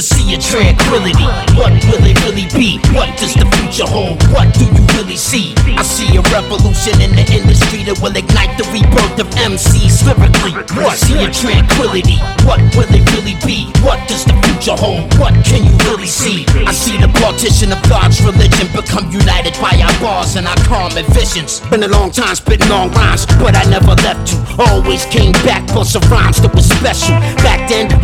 the sea of tranquility. What will it really be? What does the future hold? What do you really see? I see a revolution in the industry that will ignite the rebirth of MCs lyrically. What sea of tranquility? What will it really be? What does the future hold? What can you really see? I see the partition of God's religion become united by our bars and our common visions. Been a long time spitting long rhymes, but I never left you. Always came back for some rhymes that was special. Back then